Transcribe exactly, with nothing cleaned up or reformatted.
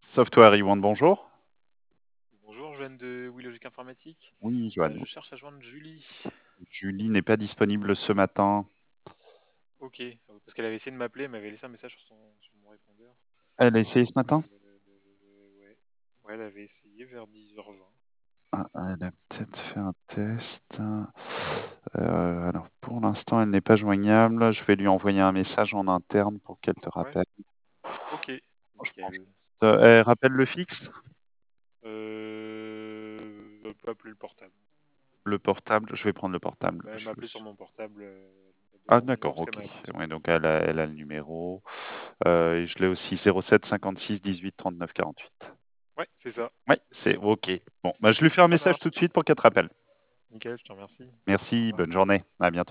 Software Iwan, bonjour. Bonjour, Joanne de WeLogic Informatique. Oui, Euh, Joanne. je cherche à joindre Julie. Julie n'est pas disponible ce matin. Ok, euh, parce qu'elle avait essayé de m'appeler, elle m'avait laissé un message sur, son, sur mon répondeur. Elle a essayé ce matin? Euh, ouais. ouais, elle avait essayé vers dix heures vingt. Ah, elle a peut-être fait un test. Euh, alors, pour l'instant, elle n'est pas joignable. Je vais lui envoyer un message en interne pour qu'elle te Ouais, rappelle. ok, Je pense nickel. que- euh, elle rappelle le fixe? Euh, elle peut appeler le portable. Le portable, je vais prendre le portable. Bah, elle Je- m'a appelé sur mon portable, euh, elle m'a Ah, donné mon numéro d'accord, parce qu'elle ok. m'a appelé sur Ouais, mon donc portable. elle a, elle a le numéro. Euh, et je l'ai aussi zéro sept cinquante-six dix-huit trente-neuf quarante-huit. Ouais, c'est ça. Oui, c'est ok. Bon, bah, je lui fais un Ça message tout de marche. suite pour qu'elle te rappelle. Nickel, je te remercie. Au Merci, revoir. bonne journée. À bientôt.